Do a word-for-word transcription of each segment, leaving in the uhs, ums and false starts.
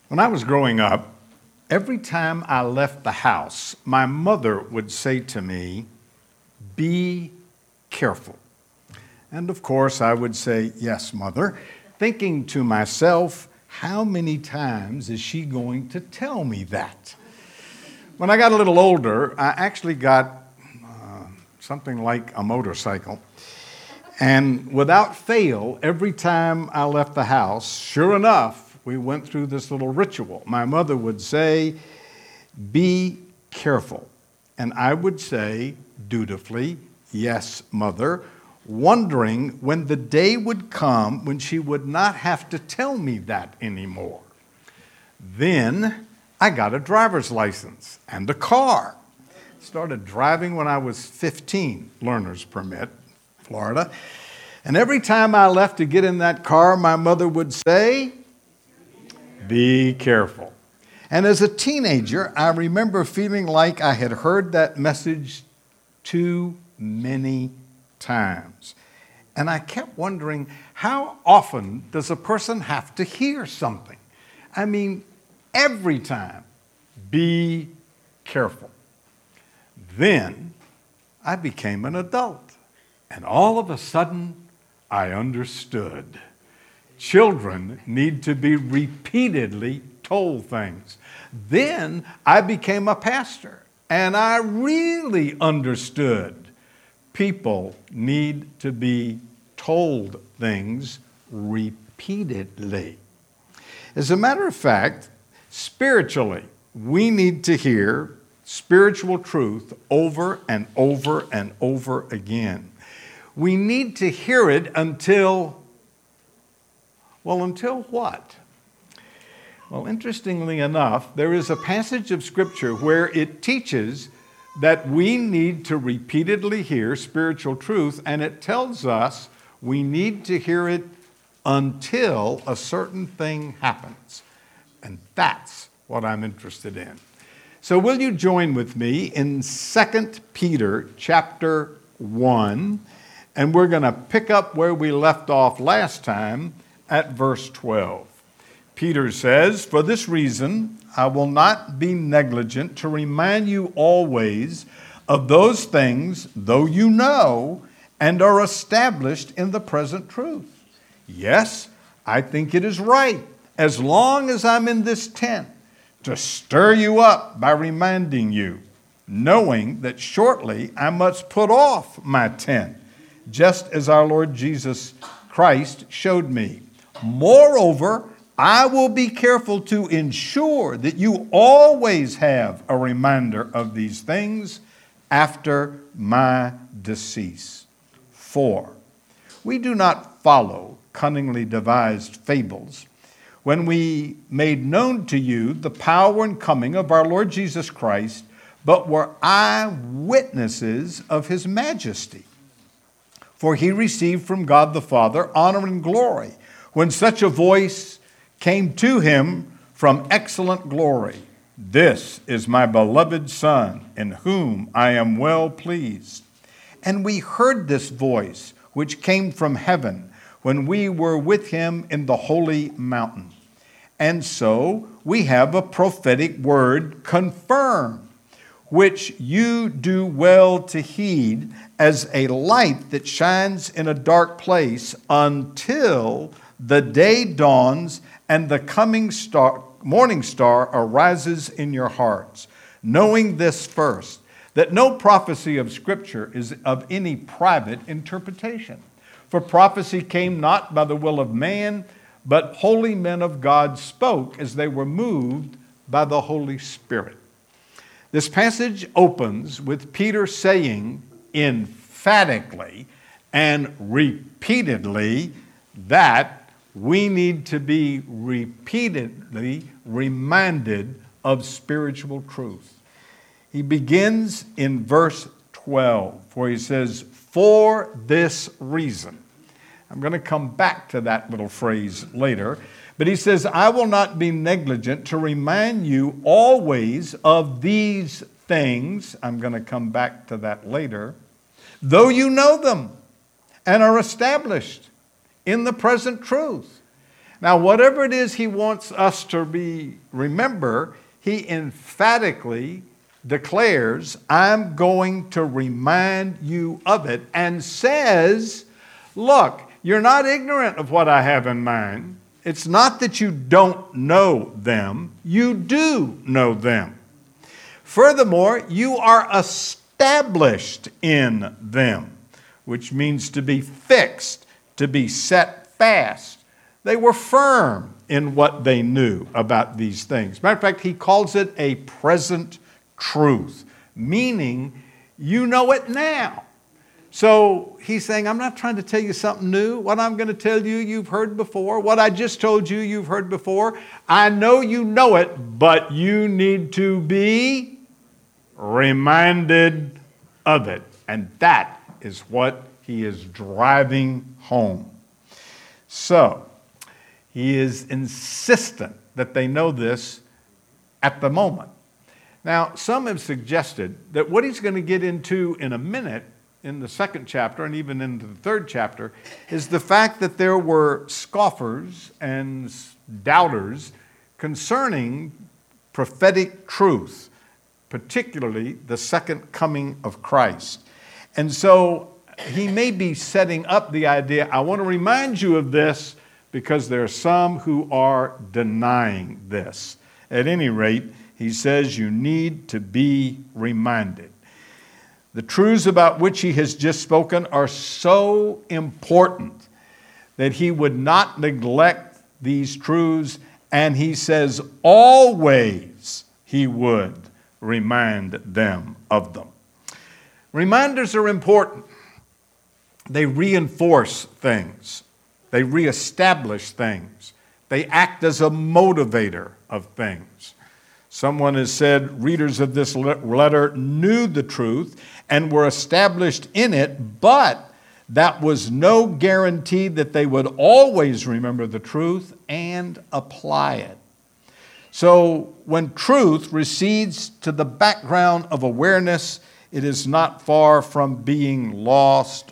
When I was growing up, every time I left the house, my mother would say to me, "Be careful." And of course, I would say, "Yes, Mother," thinking to myself, how many times is she going to tell me that? When I got a little older, I actually got uh, something like a motorcycle. And without fail, every time I left the house, sure enough, we went through this little ritual. My mother would say, "Be careful." And I would say dutifully, "Yes, Mother," wondering when the day would come when she would not have to tell me that anymore. Then I got a driver's license and a car. Started driving when I was fifteen, learner's permit, Florida. And every time I left to get in that car, my mother would say, "Be careful." And as a teenager, I remember feeling like I had heard that message too many times. And I kept wondering, how often does a person have to hear something? I mean, every time, be careful. Then I became an adult, and all of a sudden, I understood. Children need to be repeatedly told things. Then I became a pastor, and I really understood. People need to be told things repeatedly. As a matter of fact, spiritually, we need to hear spiritual truth over and over and over again. We need to hear it until, well, until what? Well, interestingly enough, there is a passage of Scripture where it teaches that we need to repeatedly hear spiritual truth, and it tells us we need to hear it until a certain thing happens. And that's what I'm interested in. So will you join with me in Second Peter chapter one, and we're going to pick up where we left off last time at verse twelve. Peter says, "For this reason, I will not be negligent to remind you always of those things, though you know and are established in the present truth. Yes, I think it is right, as long as I'm in this tent, to stir you up by reminding you, knowing that shortly I must put off my tent, just as our Lord Jesus Christ showed me. Moreover, I will be careful to ensure that you always have a reminder of these things after my decease. For we do not follow cunningly devised fables when we made known to you the power and coming of our Lord Jesus Christ, but were eyewitnesses of his majesty. For he received from God the Father honor and glory when such a voice came to him from excellent glory. This is my beloved Son, in whom I am well pleased. And we heard this voice, which came from heaven, when we were with him in the holy mountain. And so we have a prophetic word confirmed, which you do well to heed, as a light that shines in a dark place until the day dawns and the coming star, morning star arises in your hearts, knowing this first, that no prophecy of Scripture is of any private interpretation. For prophecy came not by the will of man, but holy men of God spoke as they were moved by the Holy Spirit. This passage opens with Peter saying emphatically and repeatedly that we need to be repeatedly reminded of spiritual truth. He begins in verse twelve, where he says, "For this reason." I'm going to come back to that little phrase later. But he says, "I will not be negligent to remind you always of these things." I'm going to come back to that later. "Though you know them and are established in the present truth." Now, whatever it is he wants us to be, remember, he emphatically declares, I'm going to remind you of it, and says, look, you're not ignorant of what I have in mind. It's not that you don't know them. You do know them. Furthermore, you are established in them, which means to be fixed, to be set fast. They were firm in what they knew about these things. Matter of fact, he calls it a present truth, meaning you know it now. So he's saying, I'm not trying to tell you something new. What I'm going to tell you, you've heard before. What I just told you, you've heard before. I know you know it, but you need to be reminded of it. And that is what he is driving home. So he is insistent that they know this at the moment. Now, some have suggested that what he's going to get into in a minute, in the second chapter and even into the third chapter, is the fact that there were scoffers and doubters concerning prophetic truth, particularly the second coming of Christ. And so he may be setting up the idea, I want to remind you of this because there are some who are denying this. At any rate, he says you need to be reminded. The truths about which he has just spoken are so important that he would not neglect these truths, and he says always he would remind them of them. Reminders are important. They reinforce things. They reestablish things. They act as a motivator of things. Someone has said readers of this letter knew the truth and were established in it, but that was no guarantee that they would always remember the truth and apply it. So when truth recedes to the background of awareness, it is not far from being lost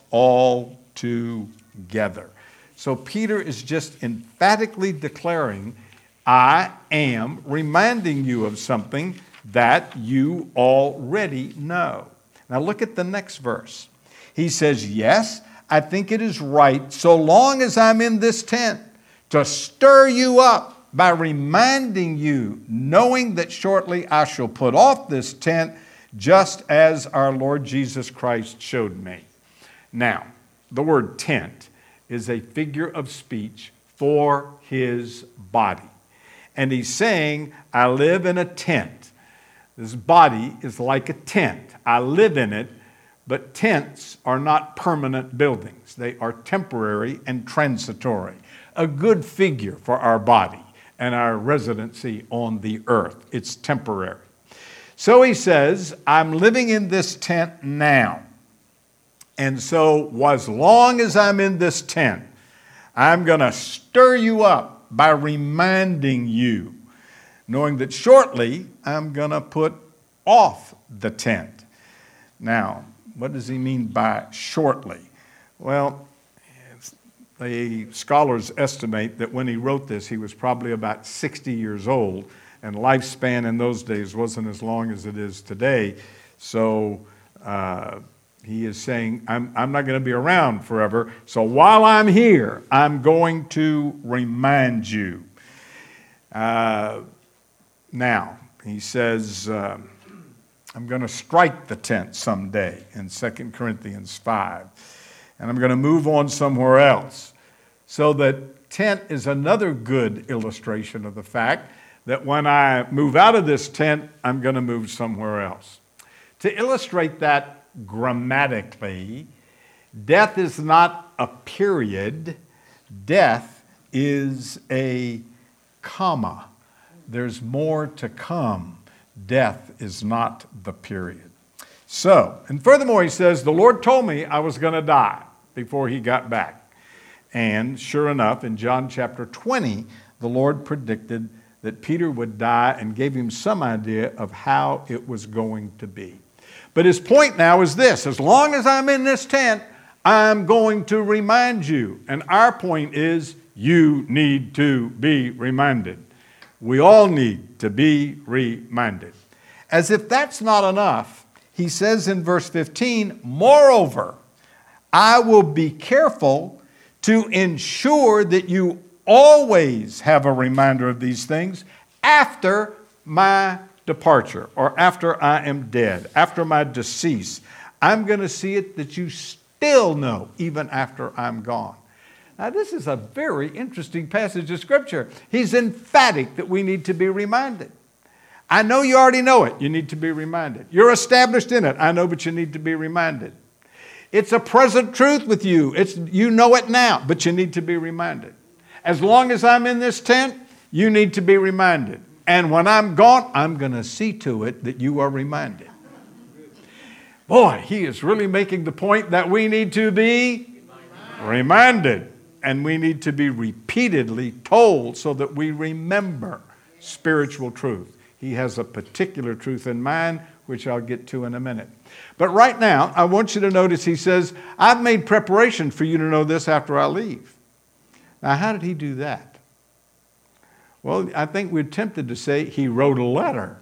altogether. So Peter is just emphatically declaring, I am reminding you of something that you already know. Now look at the next verse. He says, yes, I think it is right, so long as I'm in this tent, to stir you up by reminding you, knowing that shortly I shall put off this tent, just as our Lord Jesus Christ showed me. Now, the word tent is a figure of speech for his body. And he's saying, I live in a tent. This body is like a tent. I live in it, but tents are not permanent buildings. They are temporary and transitory. A good figure for our body and our residency on the earth. It's temporary. So he says, I'm living in this tent now. And so as long as I'm in this tent, I'm going to stir you up by reminding you, knowing that shortly I'm going to put off the tent. Now, what does he mean by shortly? Well, the scholars estimate that when he wrote this, he was probably about sixty years old, and lifespan in those days wasn't as long as it is today. So uh, he is saying, I'm, I'm not going to be around forever. So while I'm here, I'm going to remind you. Uh, now, he says, uh, I'm going to strike the tent someday in Second Corinthians five. And I'm going to move on somewhere else. So that tent is another good illustration of the fact that when I move out of this tent, I'm going to move somewhere else. To illustrate that grammatically, death is not a period. Death is a comma. There's more to come. Death is not the period. So, and furthermore, he says, the Lord told me I was going to die before he got back. And sure enough, in John chapter twenty, the Lord predicted that Peter would die and gave him some idea of how it was going to be. But his point now is this: as long as I'm in this tent, I'm going to remind you. And our point is, you need to be reminded. We all need to be reminded. As if that's not enough, he says in verse fifteen, moreover, I will be careful to ensure that you always have a reminder of these things after my departure, or after I am dead, after my decease. I'm going to see it that you still know even after I'm gone. Now, this is a very interesting passage of Scripture. He's emphatic that we need to be reminded. I know you already know it. You need to be reminded. You're established in it. I know, but you need to be reminded. It's a present truth with you. It's, you know it now, but you need to be reminded. As long as I'm in this tent, you need to be reminded. And when I'm gone, I'm going to see to it that you are reminded. Boy, he is really making the point that we need to be reminded. And we need to be repeatedly told so that we remember spiritual truth. He has a particular truth in mind, which I'll get to in a minute. But right now, I want you to notice he says, I've made preparation for you to know this after I leave. Now, how did he do that? Well, I think we're tempted to say he wrote a letter.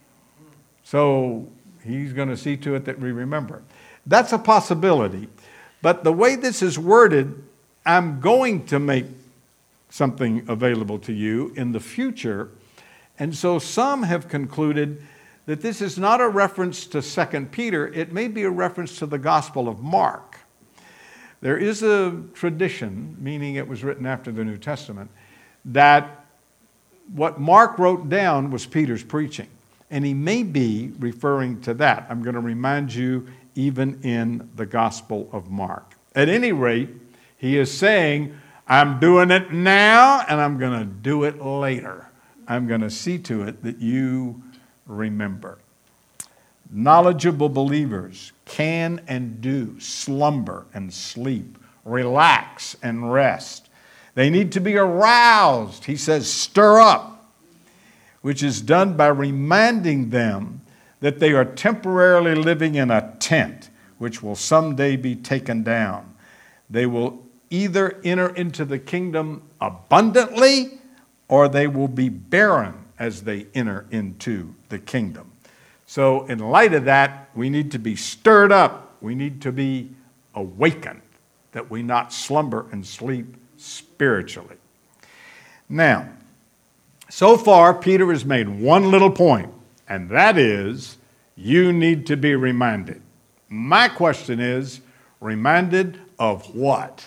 So he's going to see to it that we remember. That's a possibility. But the way this is worded, I'm going to make something available to you in the future. And so some have concluded that this is not a reference to Second Peter. It may be a reference to the Gospel of Mark. There is a tradition, meaning it was written after the New Testament, that what Mark wrote down was Peter's preaching. And he may be referring to that. I'm going to remind you even in the Gospel of Mark. At any rate, he is saying, I'm doing it now and I'm going to do it later. I'm going to see to it that you remember. Knowledgeable believers can and do slumber and sleep, relax and rest. They need to be aroused. He says, stir up, which is done by reminding them that they are temporarily living in a tent, which will someday be taken down. They will either enter into the kingdom abundantly, or they will be barren as they enter into the kingdom. So in light of that, we need to be stirred up. We need to be awakened, that we not slumber and sleep spiritually. Now, so far, Peter has made one little point, and that is, you need to be reminded. My question is, reminded of what?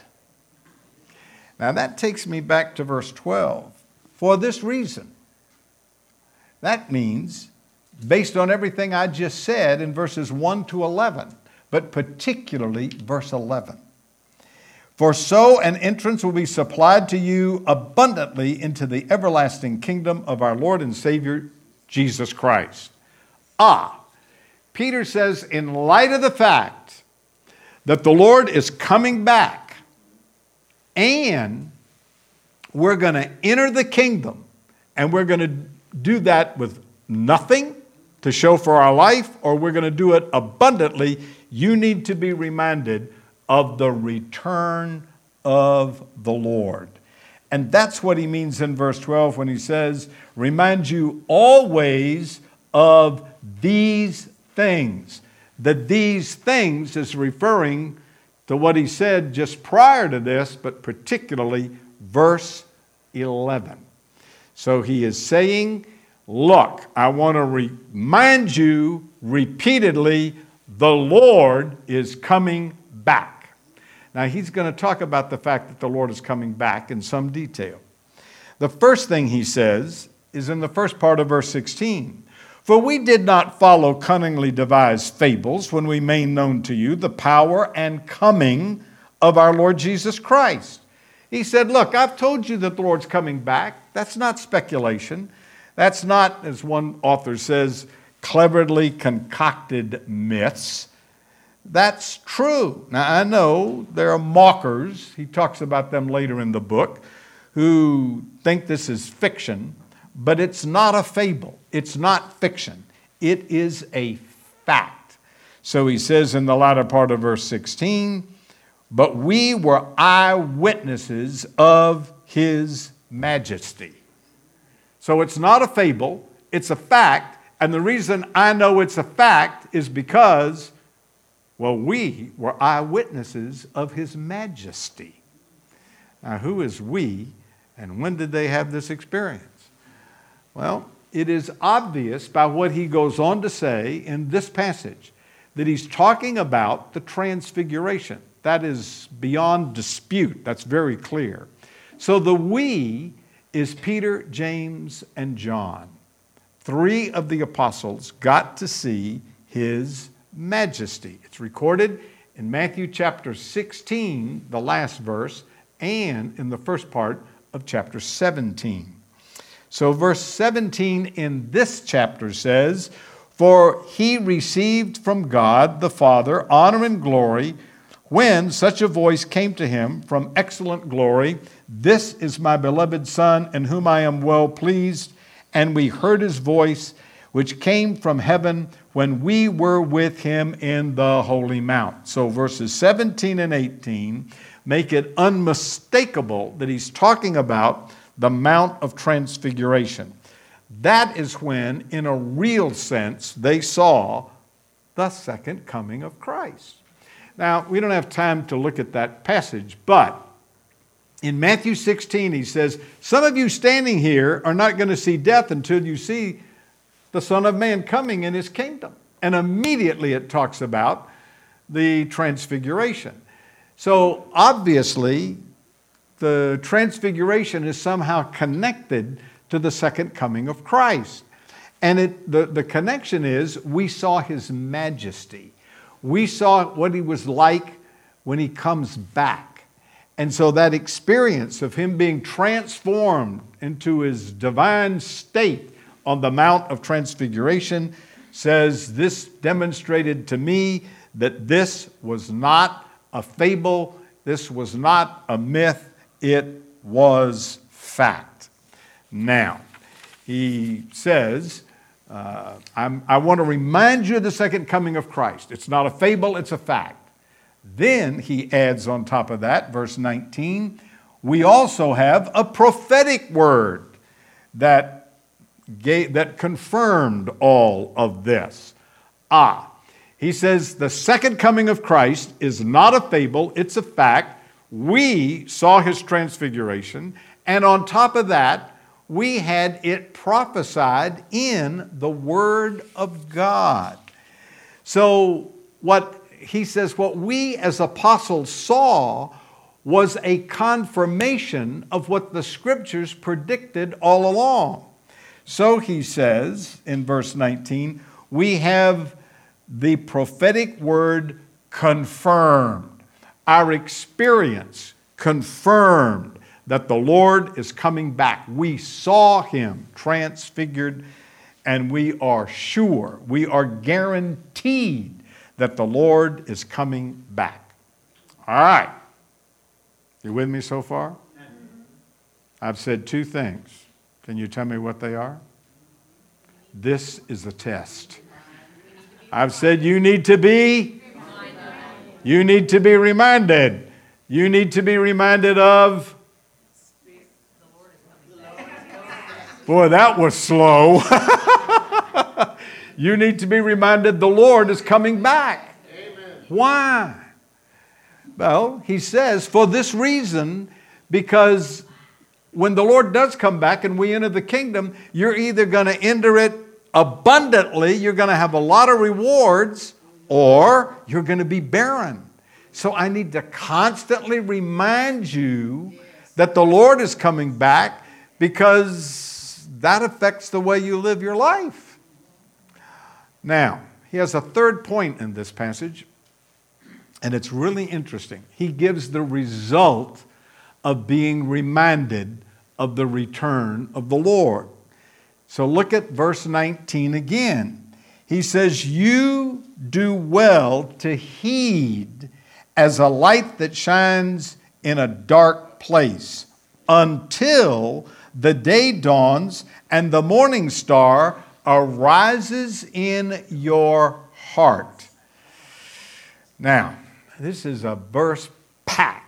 Now that takes me back to verse twelve. For this reason. That means, based on everything I just said in verses one to eleven, but particularly verse eleven. For so an entrance will be supplied to you abundantly into the everlasting kingdom of our Lord and Savior, Jesus Christ. Ah, Peter says, in light of the fact that the Lord is coming back and we're going to enter the kingdom, and we're going to do that with nothing to show for our life, or we're going to do it abundantly, you need to be reminded of the return of the Lord. And that's what he means in verse twelve when he says, remind you always of these things. The these things is referring to what he said just prior to this, but particularly verse eleven. So he is saying, look, I want to remind you repeatedly, the Lord is coming back. Now he's going to talk about the fact that the Lord is coming back in some detail. The first thing he says is in the first part of verse sixteen. For we did not follow cunningly devised fables when we made known to you the power and coming of our Lord Jesus Christ. He said, look, I've told you that the Lord's coming back. That's not speculation. That's not, as one author says, cleverly concocted myths. That's true. Now, I know there are mockers, he talks about them later in the book, who think this is fiction, but it's not a fable. It's not fiction. It is a fact. So he says in the latter part of verse sixteen, but we were eyewitnesses of his majesty. So it's not a fable, it's a fact. And the reason I know it's a fact is because, well, we were eyewitnesses of his majesty. Now, who is we, and when did they have this experience? Well, it is obvious by what he goes on to say in this passage that he's talking about the transfiguration. That is beyond dispute. That's very clear. So the we is Peter, James, and John. Three of the apostles got to see his majesty. It's recorded in Matthew chapter sixteen, the last verse, and in the first part of chapter seventeen. So verse seventeen in this chapter says, "For he received from God the Father honor and glory when such a voice came to him from excellent glory, 'This is my beloved Son, in whom I am well pleased.' And we heard his voice, which came from heaven when we were with him in the holy mount." So verses seventeen and eighteen make it unmistakable that he's talking about the Mount of Transfiguration. That is when, in a real sense, they saw the second coming of Christ. Now, we don't have time to look at that passage, but in Matthew sixteen, he says, "Some of you standing here are not going to see death until you see the Son of Man coming in his kingdom." And immediately it talks about the transfiguration. So obviously, the transfiguration is somehow connected to the second coming of Christ. And it, the, the connection is we saw his majesty. We saw what he was like when he comes back. And so that experience of him being transformed into his divine state on the Mount of Transfiguration says, "This demonstrated to me that this was not a fable, this was not a myth, it was fact." Now, he says, uh, I'm, I want to remind you of the second coming of Christ. It's not a fable, it's a fact. Then he adds on top of that, verse nineteen, we also have a prophetic word that, gave, that confirmed all of this. Ah, he says the second coming of Christ is not a fable, it's a fact. We saw his transfiguration, and on top of that, we had it prophesied in the Word of God. So what he says, what we as apostles saw was a confirmation of what the Scriptures predicted all along. So he says in verse nineteen, we have the prophetic word confirmed. Our experience confirmed that the Lord is coming back. We saw him transfigured, and we are sure, we are guaranteed that the Lord is coming back. All right. You with me so far? I've said two things. Can you tell me what they are? This is a test. I've said you need to be, you need to be reminded. You need to be reminded of, boy, that was slow. You need to be reminded the Lord is coming back. Amen. Why? Well, he says, for this reason, because when the Lord does come back and we enter the kingdom, you're either going to enter it abundantly, you're going to have a lot of rewards, or you're going to be barren. So I need to constantly remind you that the Lord is coming back, because that affects the way you live your life. Now, he has a third point in this passage, and it's really interesting. He gives the result of being reminded of the return of the Lord. So look at verse nineteen again. He says, you do well to heed as a light that shines in a dark place until the day dawns and the morning star arises in your heart. Now, this is a verse packed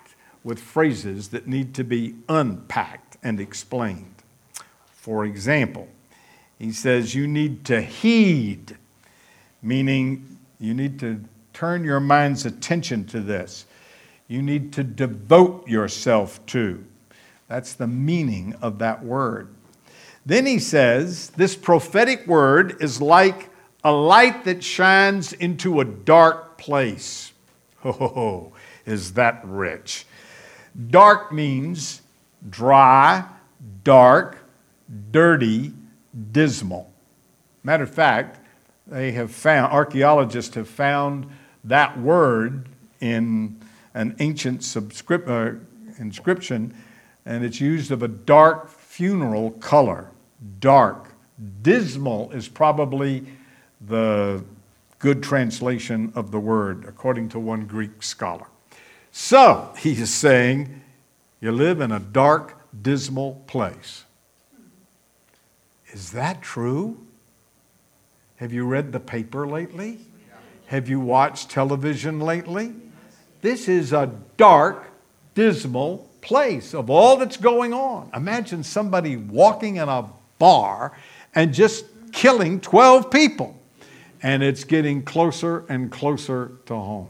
with phrases that need to be unpacked and explained. For example, he says you need to heed, meaning you need to turn your mind's attention to this. You need to devote yourself to. That's the meaning of that word. Then he says, this prophetic word is like a light that shines into a dark place. Oh, is that rich? Dark means dry, dark, dirty, dismal. Matter of fact, they have found, archaeologists have found that word in an ancient subscript, uh, inscription, and it's used of a dark funeral color. Dark. Dismal is probably the good translation of the word, according to one Greek scholar. So, he is saying, you live in a dark, dismal place. Is that true? Have you read the paper lately? Have you watched television lately? This is a dark, dismal place of all that's going on. Imagine somebody walking in a bar and just killing twelve people. And it's getting closer and closer to home.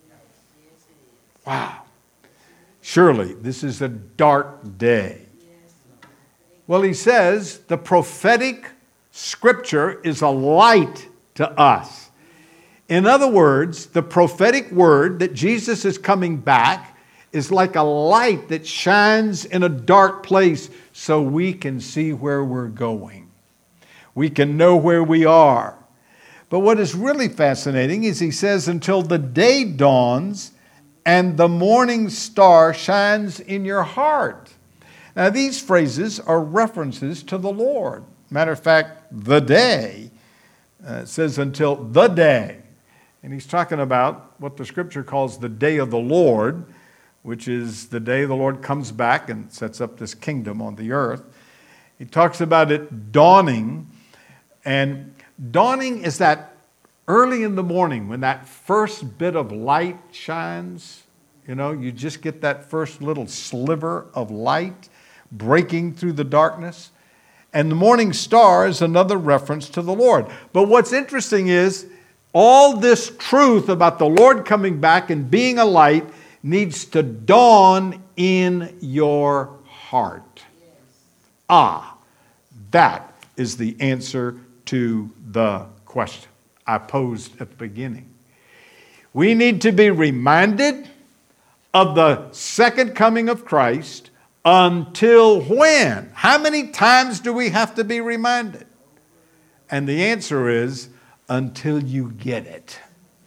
Wow. Surely this is a dark day. Well, he says the prophetic scripture is a light to us. In other words, the prophetic word that Jesus is coming back is like a light that shines in a dark place so we can see where we're going. We can know where we are. But what is really fascinating is he says, until the day dawns and the morning star shines in your heart. Now, these phrases are references to the Lord. Matter of fact, the day uh, says until the day. And he's talking about what the scripture calls the day of the Lord, which is the day the Lord comes back and sets up this kingdom on the earth. He talks about it dawning. And dawning is that early in the morning when that first bit of light shines. You know, you just get that first little sliver of light breaking through the darkness. And the morning star is another reference to the Lord. But what's interesting is all this truth about the Lord coming back and being a light needs to dawn in your heart. Ah, that is the answer to the question I posed at the beginning. We need to be reminded of the second coming of Christ. Until when? How many times do we have to be reminded? And the answer is, until you get it.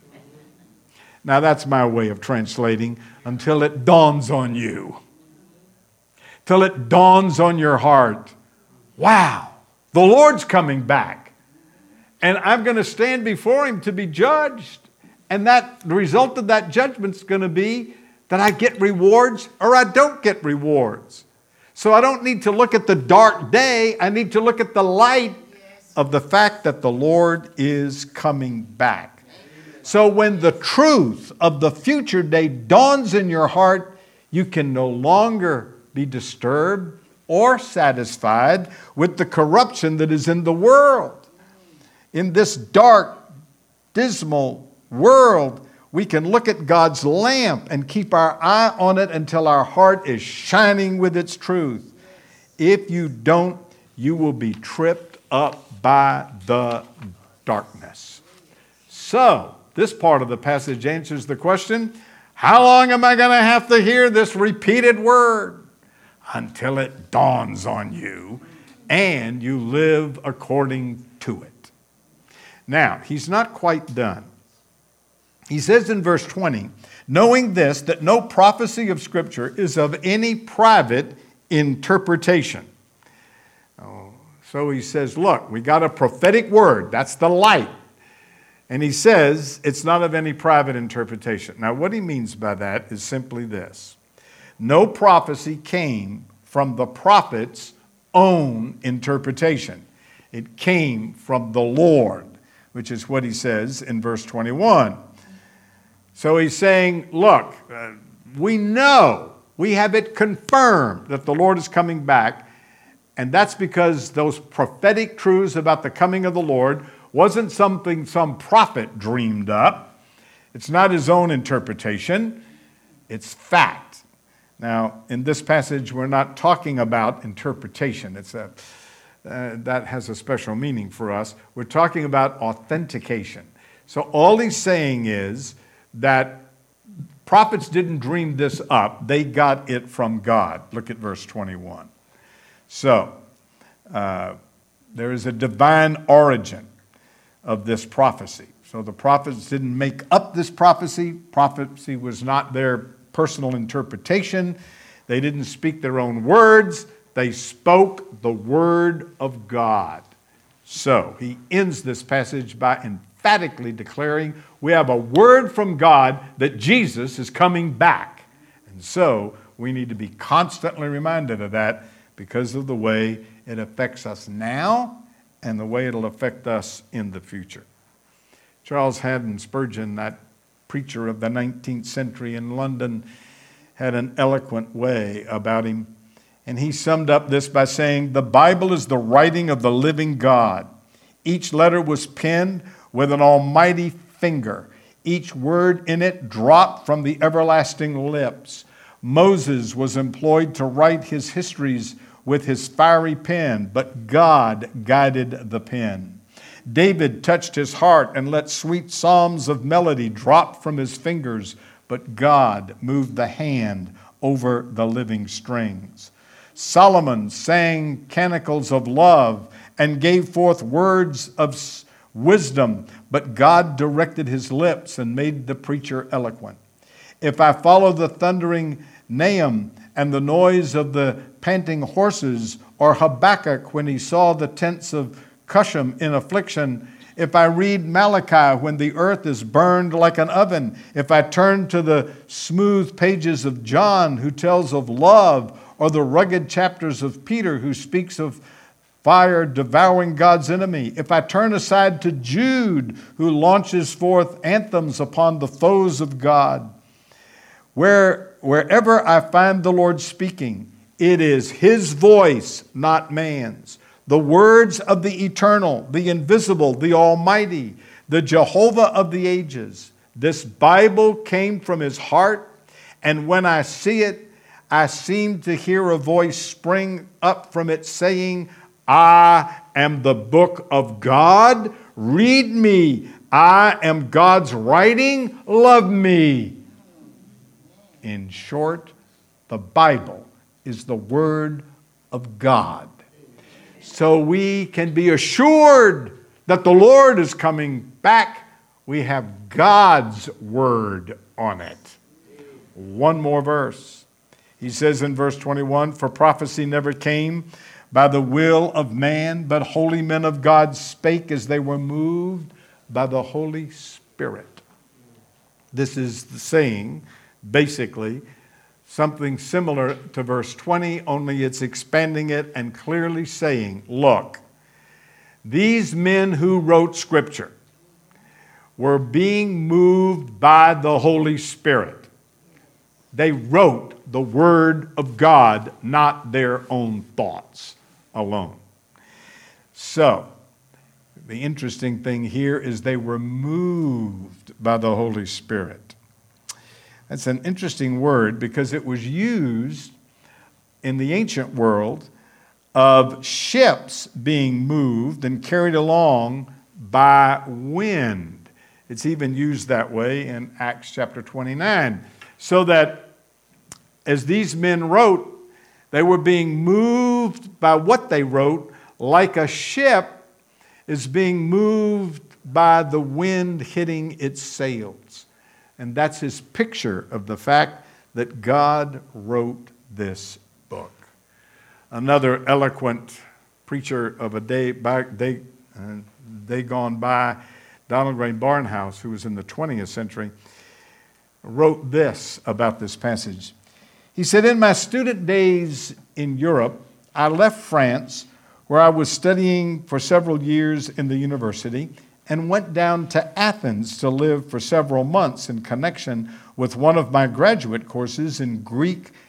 Now that's my way of translating, until it dawns on you. Till it dawns on your heart. Wow, the Lord's coming back. And I'm going to stand before Him to be judged. And that the result of that judgment is going to be that I get rewards or I don't get rewards. So I don't need to look at the dark day. I need to look at the light of the fact that the Lord is coming back. So when the truth of the future day dawns in your heart, you can no longer be disturbed or satisfied with the corruption that is in the world. In this dark, dismal world, we can look at God's lamp and keep our eye on it until our heart is shining with its truth. If you don't, you will be tripped up by the darkness. So, this part of the passage answers the question, how long am I going to have to hear this repeated word? Until it dawns on you and you live according to it. Now, he's not quite done. He says in verse twenty, knowing this, that no prophecy of Scripture is of any private interpretation. Oh, so he says, look, we got a prophetic word. That's the light. And he says it's not of any private interpretation. Now, what he means by that is simply this. No prophecy came from the prophet's own interpretation. It came from the Lord, which is what he says in verse twenty-one. So he's saying, look, uh, we know, We have it confirmed that the Lord is coming back. And that's because those prophetic truths about the coming of the Lord wasn't something some prophet dreamed up. It's not his own interpretation. It's fact. Now, in this passage, we're not talking about interpretation. It's a, uh, that has a special meaning for us. We're talking about authentication. So all he's saying is that prophets didn't dream this up. They got it from God. Look at verse twenty-one. So, uh, there is a divine origin of this prophecy. So the prophets didn't make up this prophecy. Prophecy was not their personal interpretation. They didn't speak their own words. They spoke the word of God. So he ends this passage by emphatically declaring we have a word from God that Jesus is coming back. And so we need to be constantly reminded of that because of the way it affects us now and the way it'll affect us in the future. Charles Haddon Spurgeon, that preacher of the nineteenth century in London, had an eloquent way about him. And he summed up this by saying, "The Bible is the writing of the living God. Each letter was penned with an almighty finger. Each word in it dropped from the everlasting lips. Moses was employed to write his histories with his fiery pen, but God guided the pen. David touched his heart and let sweet psalms of melody drop from his fingers, but God moved the hand over the living strings. Solomon sang canticles of love and gave forth words of wisdom, but God directed his lips and made the preacher eloquent. If I follow the thundering Nahum and the noise of the panting horses, or Habakkuk when he saw the tents of Cusham in affliction, if I read Malachi when the earth is burned like an oven, if I turn to the smooth pages of John who tells of love, or the rugged chapters of Peter who speaks of fire devouring God's enemy, if I turn aside to Jude who launches forth anthems upon the foes of God, where, wherever I find the Lord speaking, it is his voice, not man's. The words of the eternal, the invisible, the almighty, the Jehovah of the ages. This Bible came from his heart, and when I see it, I seem to hear a voice spring up from it saying, I am the book of God. Read me. I am God's writing. Love me. In short, the Bible is the Word of God. So we can be assured that the Lord is coming back. We have God's Word on it. One more verse. He says in verse twenty-one, for prophecy never came by the will of man, but holy men of God spake as they were moved by the Holy Spirit. This is the saying, basically, something similar to verse twenty, only it's expanding it and clearly saying, look, these men who wrote Scripture were being moved by the Holy Spirit. They wrote the Word of God, not their own thoughts alone. So, the interesting thing here is they were moved by the Holy Spirit. That's an interesting word because it was used in the ancient world of ships being moved and carried along by wind. It's even used that way in Acts chapter twenty-nine. So that as these men wrote, they were being moved by what they wrote, like a ship is being moved by the wind hitting its sails. And that's his picture of the fact that God wrote this book. Another eloquent preacher of a day back, day, uh, day gone by, Donald Ray Barnhouse, who was in the twentieth century, wrote this about this passage. He said, in my student days in Europe, I left France, where I was studying for several years in the university, and went down to Athens to live for several months in connection with one of my graduate courses in Greek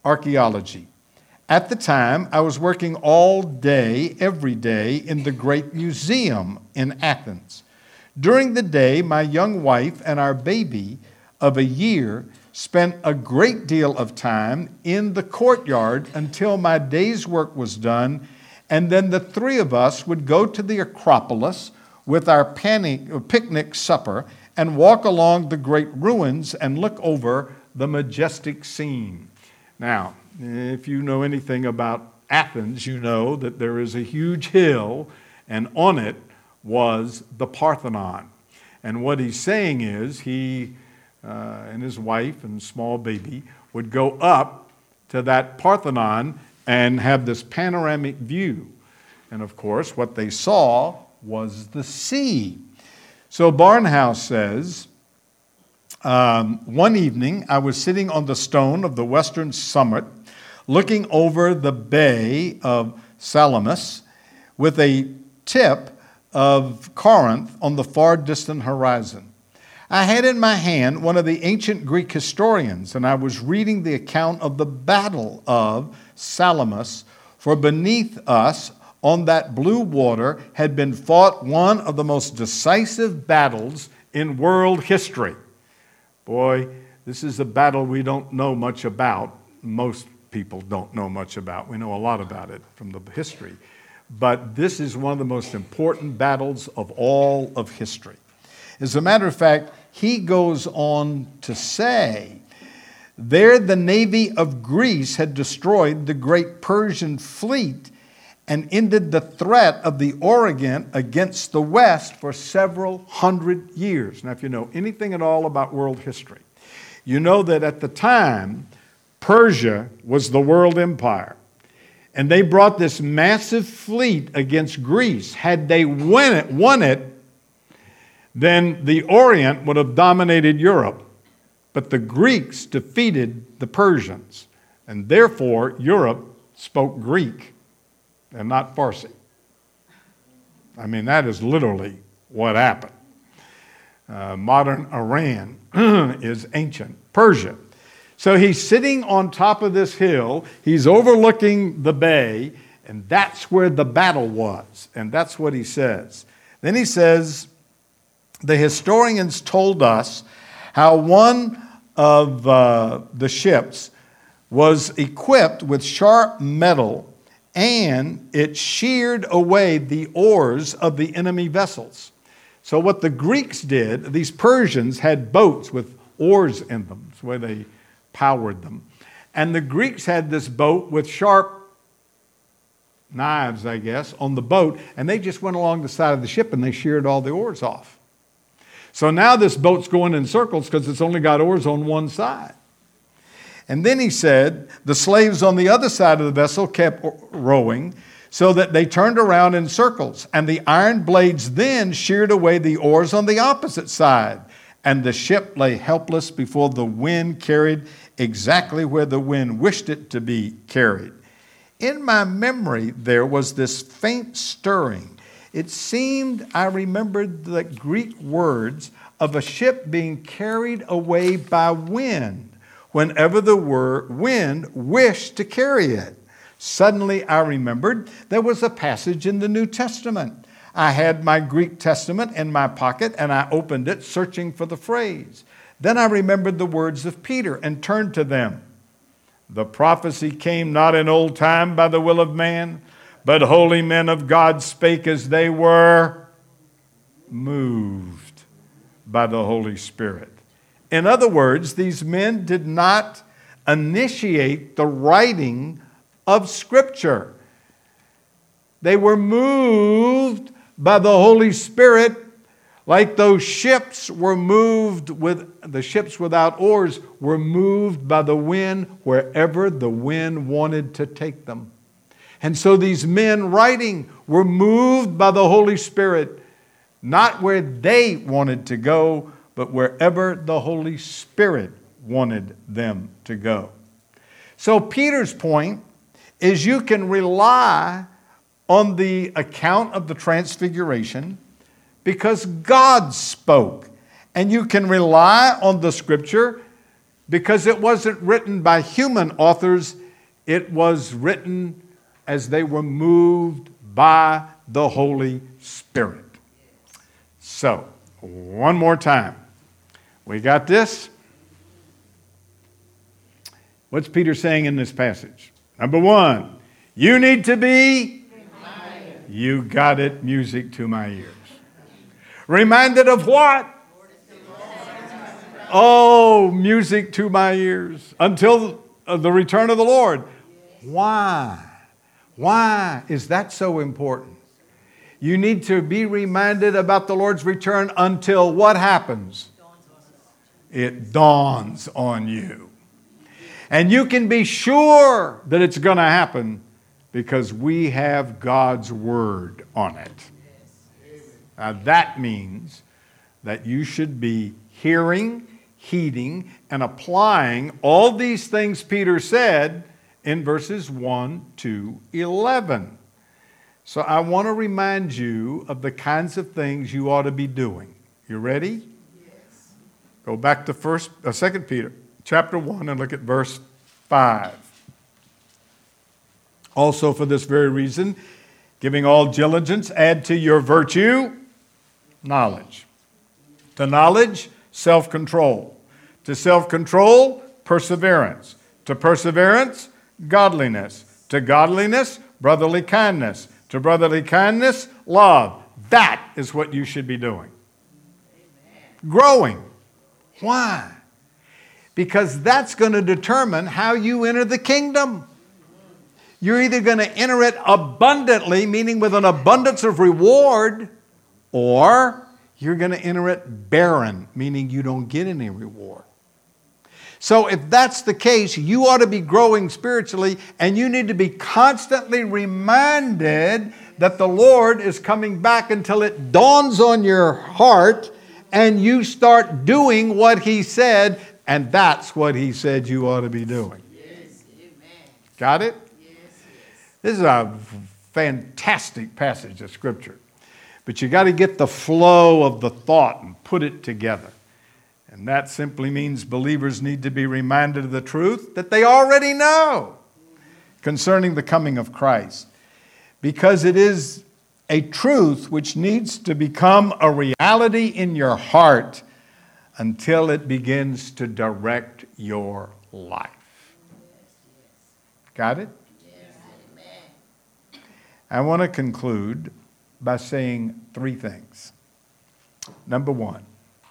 archaeology. At the time, I was working all day, every day, in the Great Museum in Athens. During the day, my young wife and our baby of a year spent a great deal of time in the courtyard until my day's work was done, and then the three of us would go to the Acropolis with our picnic supper and walk along the great ruins and look over the majestic scene. Now, if you know anything about Athens, you know that there is a huge hill, and on it was the Parthenon. And what he's saying is he uh, and his wife and small baby would go up to that Parthenon and have this panoramic view. And of course, what they saw was the sea. So Barnhouse says, um, one evening I was sitting on the stone of the western summit, looking over the bay of Salamis with a tip of Corinth on the far distant horizon. I had in my hand one of the ancient Greek historians, and I was reading the account of the battle of Salamis, for beneath us on that blue water had been fought one of the most decisive battles in world history. Boy, this is a battle we don't know much about. Most people don't know much about. We know a lot about it from the history. But this is one of the most important battles of all of history. As a matter of fact, he goes on to say, there the navy of Greece had destroyed the great Persian fleet and ended the threat of the Orient against the West for several hundred years. Now, if you know anything at all about world history, you know that at the time, Persia was the world empire. And they brought this massive fleet against Greece. Had they won it, won it, then the Orient would have dominated Europe. But the Greeks defeated the Persians. And therefore, Europe spoke Greek and not Farsi. I mean, that is literally what happened. Uh, modern Iran is ancient Persia. So he's sitting on top of this hill, he's overlooking the bay, and that's where the battle was. And that's what he says. Then he says, the historians told us how one of uh, the ships was equipped with sharp metal, and it sheared away the oars of the enemy vessels. So what the Greeks did, these Persians had boats with oars in them. That's where they powered them. And the Greeks had this boat with sharp knives, I guess, on the boat, and they just went along the side of the ship and they sheared all the oars off. So now this boat's going in circles because it's only got oars on one side. And then he said, the slaves on the other side of the vessel kept rowing so that they turned around in circles, and the iron blades then sheared away the oars on the opposite side. And the ship lay helpless before the wind carried exactly where the wind wished it to be carried. In my memory, there was this faint stirring. It seemed I remembered the Greek words of a ship being carried away by wind whenever the wind wished to carry it. Suddenly I remembered there was a passage in the New Testament. I had my Greek Testament in my pocket, and I opened it, searching for the phrase. Then I remembered the words of Peter and turned to them. The prophecy came not in old time by the will of man, but holy men of God spake as they were moved by the Holy Spirit. In other words, these men did not initiate the writing of Scripture. They were moved by the Holy Spirit, like those ships were moved with, the ships without oars were moved by the wind wherever the wind wanted to take them. And so these men writing were moved by the Holy Spirit, not where they wanted to go, but wherever the Holy Spirit wanted them to go. So Peter's point is you can rely on the account of the Transfiguration because God spoke. And you can rely on the Scripture because it wasn't written by human authors, It was written as they were moved by the Holy Spirit. So, one more time. We got this? What's Peter saying in this passage? Number one, you need to be reminded. You got it, music to my ears. Reminded of what? Oh, music to my ears. Until the return of the Lord. Why? Why is that so important? You need to be reminded about the Lord's return until what happens? It dawns on you. And you can be sure that it's going to happen because we have God's word on it. Now that means that you should be hearing, heeding, and applying all these things Peter said in verses one to eleven. So I want to remind you of the kinds of things you ought to be doing. You ready? Yes. Go back to first, uh, Second Peter chapter one and look at verse five. Also for this very reason, giving all diligence, add to your virtue knowledge. To knowledge, self-control. To self-control, perseverance. To perseverance, godliness. To godliness, brotherly kindness. To brotherly kindness, love. That is what you should be doing. Amen. Growing. Why? Because that's going to determine how you enter the kingdom. You're either going to enter it abundantly, meaning with an abundance of reward, or you're going to enter it barren, meaning you don't get any reward. So if that's the case, you ought to be growing spiritually, and you need to be constantly reminded that the Lord is coming back until it dawns on your heart and you start doing what He said, and that's what He said you ought to be doing. Yes, amen. Got it? Yes, yes. This is a fantastic passage of Scripture. But you got to get the flow of the thought and put it together. And that simply means believers need to be reminded of the truth that they already know concerning the coming of Christ. Because it is a truth which needs to become a reality in your heart until it begins to direct your life. Got it? I want to conclude by saying three things. Number one,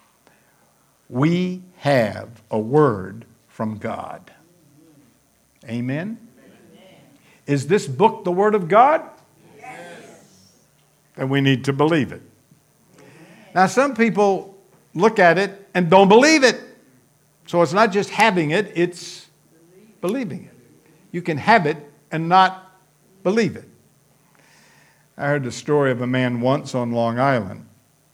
we have a word from God. Amen? Amen. Is this book the Word of God? Yes. Then we need to believe it. Amen. Now, some people look at it and don't believe it. So it's not just having it, it's believing it. You can have it and not believe it. I heard the story of a man once on Long Island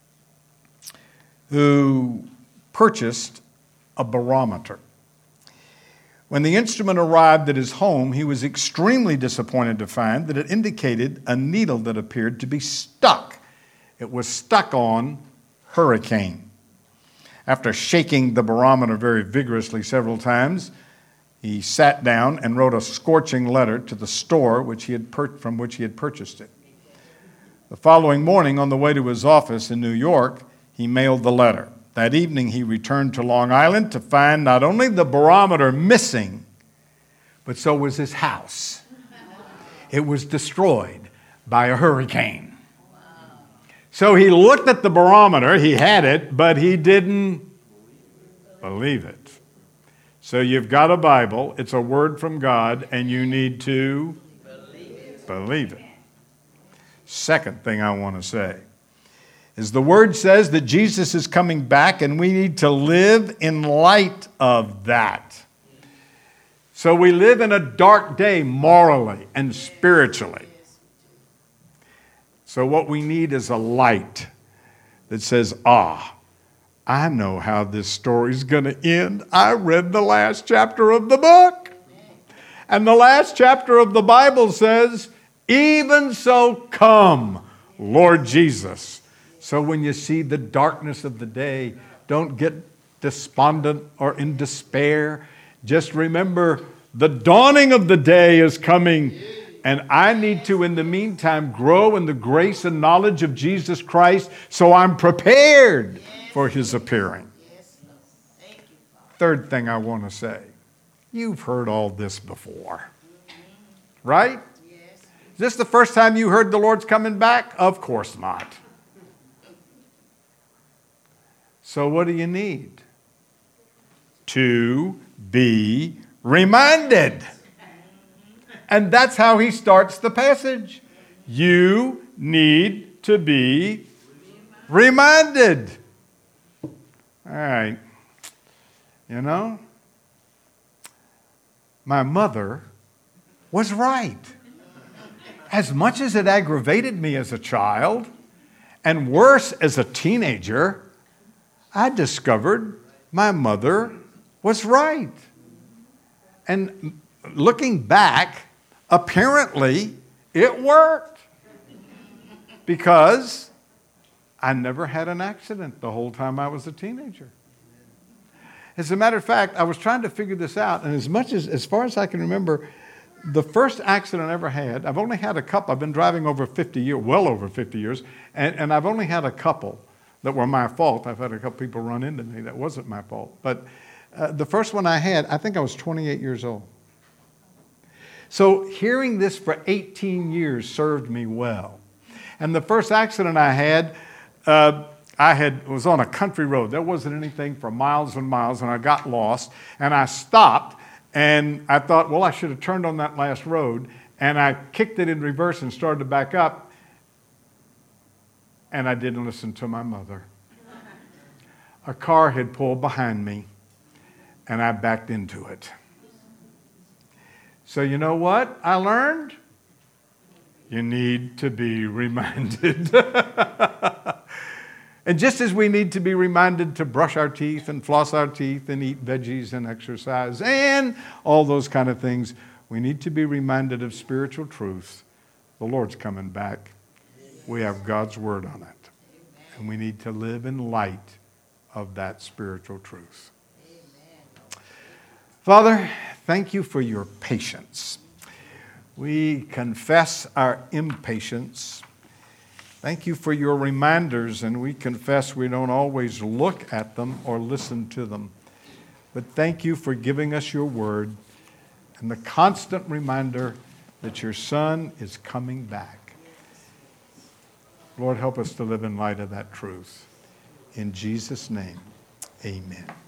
who purchased a barometer. When the instrument arrived at his home, he was extremely disappointed to find that it indicated a needle that appeared to be stuck. It was stuck on hurricane. After shaking the barometer very vigorously several times, he sat down and wrote a scorching letter to the store which he had pur- from which he had purchased it. The following morning, on the way to his office in New York, he mailed the letter. That evening, he returned to Long Island to find not only the barometer missing, but so was his house. It was destroyed by a hurricane. Wow. So he looked at the barometer, he had it, but he didn't believe it. So you've got a Bible, it's a word from God, and you need to believe it. Believe it. Second thing I want to say is the Word says that Jesus is coming back, and we need to live in light of that. So we live in a dark day morally and spiritually. So what we need is a light that says, ah, I know how this story's going to end. I read the last chapter of the book. And the last chapter of the Bible says, even so come, Lord Jesus. So when you see the darkness of the day, don't get despondent or in despair. Just remember the dawning of the day is coming. And I need to, in the meantime, grow in the grace and knowledge of Jesus Christ so I'm prepared for his appearing. Third thing I want to say, you've heard all this before, right? Is this the first time you heard the Lord's coming back? Of course not. So what do you need? To be reminded. And that's how he starts the passage. You need to be reminded. All right. You know, my mother was right. As much as it aggravated me as a child, and worse as a teenager, I discovered my mother was right. And looking back, apparently it worked. Because I never had an accident the whole time I was a teenager. As a matter of fact, I was trying to figure this out, and as much as, as far as I can remember, the first accident I ever had, I've only had a couple. I've been driving over fifty years, well over fifty years, and, and I've only had a couple that were my fault. I've had a couple people run into me that wasn't my fault. But uh, the first one I had, I think I was twenty-eight years old. So hearing this for eighteen years served me well. And the first accident I had, uh, I had was on a country road. There wasn't anything for miles and miles, and I got lost. And I stopped, and I thought, well, I should have turned on that last road. And I kicked it in reverse and started to back up. And I didn't listen to my mother. A car had pulled behind me, and I backed into it. So you know what I learned? You need to be reminded. And just as we need to be reminded to brush our teeth and floss our teeth and eat veggies and exercise and all those kind of things, we need to be reminded of spiritual truth. The Lord's coming back. We have God's word on it. And we need to live in light of that spiritual truth. Father, thank you for your patience. We confess our impatience. Thank you for your reminders, and we confess we don't always look at them or listen to them. But thank you for giving us your word and the constant reminder that your Son is coming back. Lord, help us to live in light of that truth. In Jesus' name, amen.